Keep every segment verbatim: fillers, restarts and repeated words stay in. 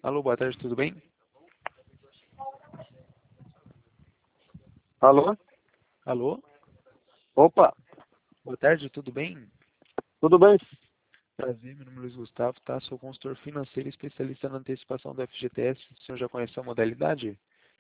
Alô, boa tarde, tudo bem? Alô? Alô, Opa, boa tarde, tudo bem? tudo bem? Prazer, meu nome é Luiz Gustavo, tá? Sou consultor financeiro e especialista na antecipação do F G T S. O senhor já conhece a modalidade?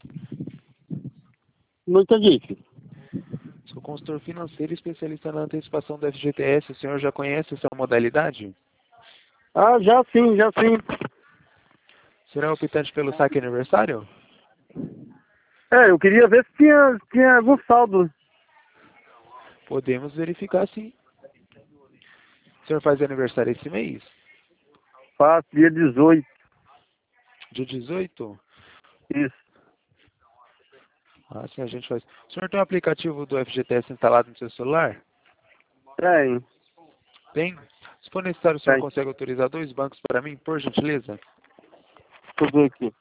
Não entendi. Sou consultor financeiro e especialista na antecipação do F G T S. O senhor já conhece essa modalidade? Ah, já sim, já sim. Será optante pelo saque aniversário? É, eu queria ver se tinha, tinha algum saldo. Podemos verificar, sim. O senhor faz aniversário esse mês? Faço dia dezoito. Dia dezoito? Isso. Ah, sim, a gente faz. O senhor tem o aplicativo do F G T S instalado no seu celular? Tem, Tem? Se for necessário, o senhor tem. consegue autorizar dois bancos para mim, por gentileza? Deixa eu ver aqui.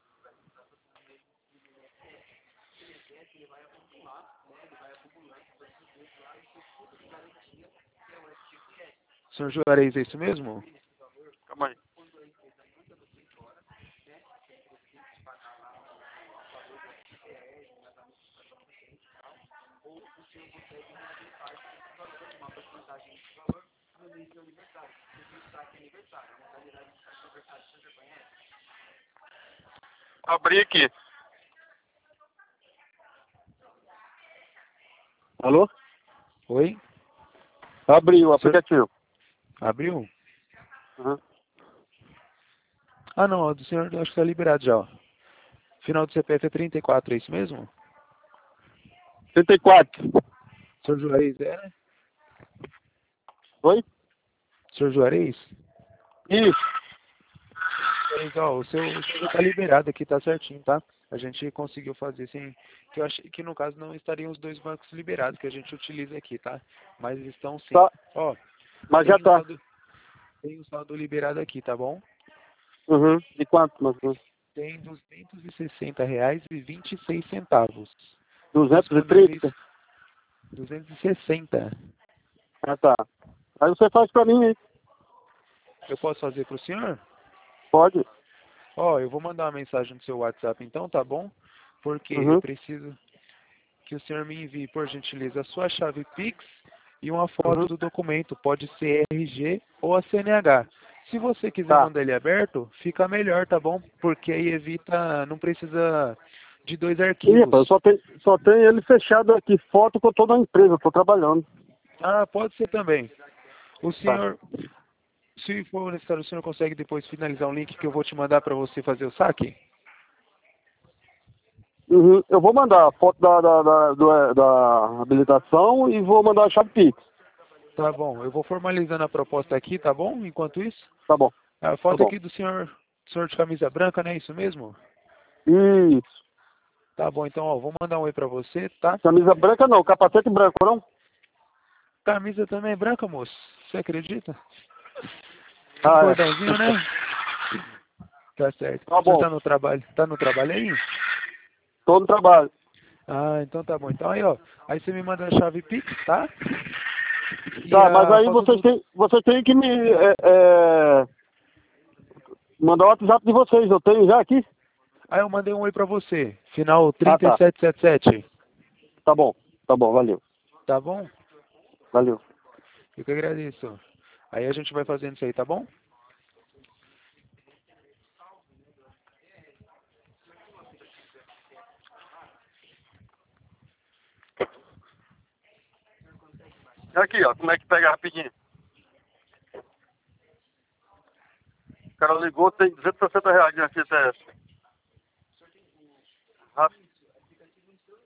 senhor Juarez, é isso mesmo? Calma aí. Abri aqui. Alô? Oi? Abri o O senhor aplicativo. abriu? Uhum. Ah, não, o do senhor acho que está liberado já, ó. Final do C P F é trinta e quatro, é isso mesmo? trinta e quatro. senhor Juarez, é, né? Oi? senhor Juarez? Isso. Juarez, ó, o seu, o seu já está liberado aqui, tá certinho, tá? A gente conseguiu fazer sem... Que eu achei que no caso não estariam os dois bancos liberados que a gente utiliza aqui, tá? Mas estão sim. Tá. Ó, Mas já tem o tá. saldo, tem o saldo liberado aqui, tá bom? Uhum. De quanto? Mas, Tem duzentos e sessenta reais e vinte e seis centavos duzentos e disponíveis. trinta. duzentos e sessenta. Ah, tá. Aí você faz pra mim, hein? Eu posso fazer para o senhor? Pode. Ó, eu vou mandar uma mensagem no seu WhatsApp então, tá bom? Porque eu Uhum. preciso que o senhor me envie, por gentileza, a sua chave Pix e uma foto Uhum. do documento. Pode ser R G ou a C N H. Se você quiser Tá. mandar ele aberto, fica melhor, tá bom? Porque aí evita, não precisa de dois Ih, arquivos. rapaz, só tem, só tem ele fechado aqui. Foto que eu tô na empresa, eu tô trabalhando. Ah, pode ser também. O Tá. senhor, se for necessário, o senhor consegue depois finalizar um link que eu vou te mandar para você fazer o saque? Uhum. Eu vou mandar a foto da, da, da, do- é, da habilitação e vou mandar a chave Pix. Tá bom, eu vou formalizando a proposta aqui, tá bom? Enquanto isso, Tá bom, a tá foto bom. aqui do senhor, senhor de camisa branca, né? Isso mesmo? Isso. Tá bom, então, ó, vou mandar um oi pra você, tá? Camisa branca não, capacete branco, não? Camisa também é branca, moço. Você acredita? Um Ah, é. cordãozinho, né? Tá certo. Tá O senhor bom. tá no trabalho? Tá no trabalho aí? Tô no trabalho. Ah, então tá bom. Então aí, ó. Aí você me manda a chave Pix, tá? E Tá, mas a aí foto vocês do. têm, vocês têm que me é, é, mandar o WhatsApp de vocês. Eu tenho já aqui? Ah, eu mandei um oi pra você. Final Ah, tá. trinta e sete setenta e sete. Tá bom. Tá bom, valeu. Tá bom? Valeu. Eu que agradeço. Aí a gente vai fazendo isso aí, tá bom? Aqui, ó, como é que pega rapidinho? O cara ligou, tem duzentos e sessenta reais de F G T S.